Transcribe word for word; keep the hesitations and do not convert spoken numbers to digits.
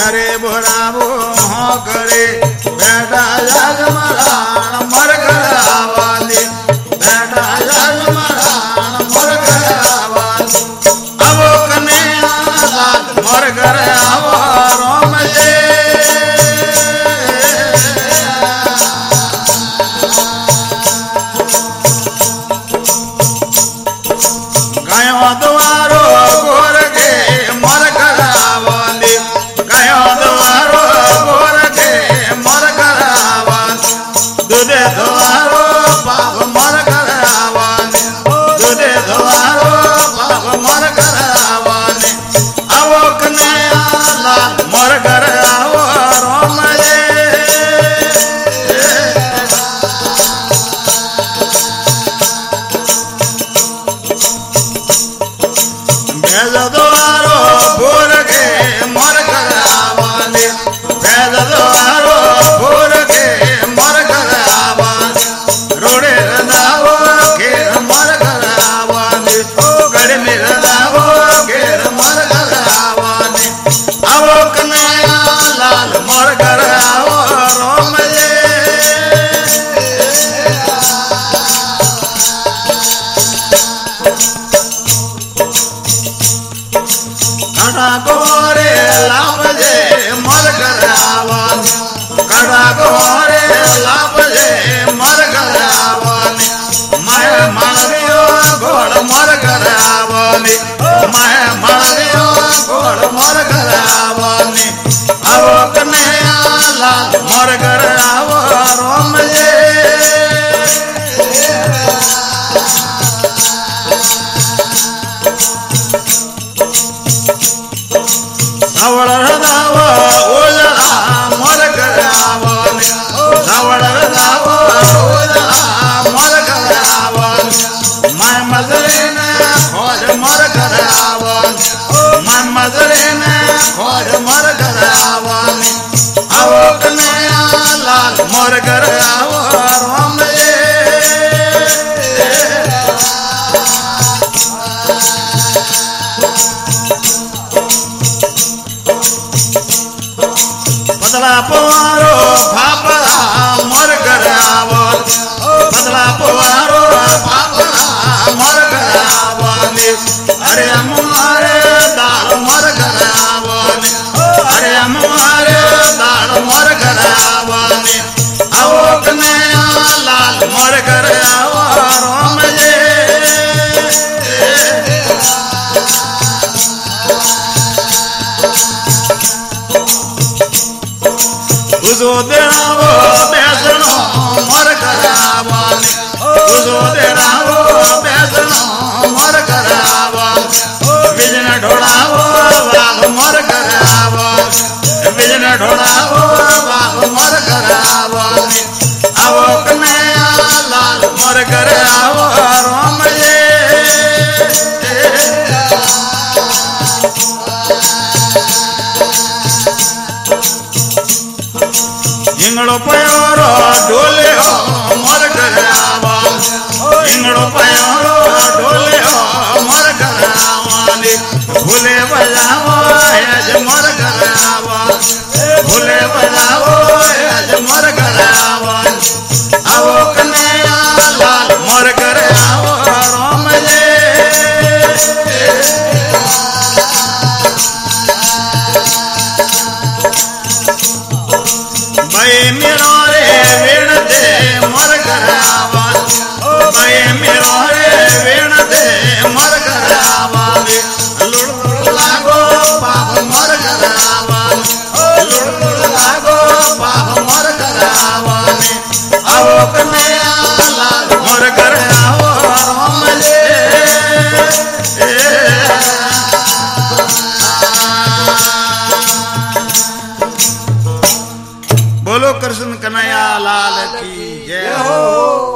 करे बुराबो हो करे बेटा जगमरान मर गया वाली बेटा जगमरान मर गया वाली अब कने मर गया रोम जे गयो द्वारो गोर के मर गया वाली गयो द्वारो गोर के मर गया वाली दूधे द्वारो पाप मर गया वाली दूधे द्वारो पाप मर गया वाली अब कन्या लाल मर गया रोम जे भेज द्वारो भोर के मर गया वाली भेज द्वारो भोर के मर गया वाली रोड़े रदावो घेर मर गया वाली गड़ में रदावो घेर मर गया वाली अब कन्या लाल मर गया रोम जे कड़ा गोरे लाभ जे मर गया वाली कड़ा गोरे लाभ जे मर गया वाली मैं मारियो घोड़ मर गया वाली मैं मारियो घोड़ मर गया वाली अब कन्या लाल मर गया रोम जे सावड़ दावा ओजला मर गया वाली सावड़ दावा ओजला मर गया वाली मैं मजरे ने खोज मर गया वाली मैं मजरे ने खोज मर गया वाली अब कन्या लाल मर गया रोम जे पतला पवारो फापड़ा मर गया वाली पतला पवारो फापड़ा मर गया वाली अरे हमारे दाल मर गया वाली अरे हमारे दाल मर गया वाली अब कन्या लाल मर गया रोम जे उजो देरावो बेसनो मर गया वाली उजो देरावो बेसनो मर गया वाली बिजन ढोड़ावो बाग मर गया वाली बिजन ढोड़ावो बाग मर गया वाली अब कन्या लाल मर गया रोम जे इंगड़ो पयोरो डोले हो मर गया वाली इंगड़ो पयोरो डोले हो मर गया वाली भूले बजाओ आज मर गया वाली भूले बजाओ आज मर गया वाली अब कन्या लाल मर गया रोम जे भाई मेरो रे वेण दे मर गया वाली भाई मेरो रे वेण दे मर गया वाली लुड़ लागो बाप मर गया वाली लुड़ लागो बाप मर गया वाली अब कन्या लाल मर गया रोम जे बोलो कृष्ण कन्हैया लाल की जय हो।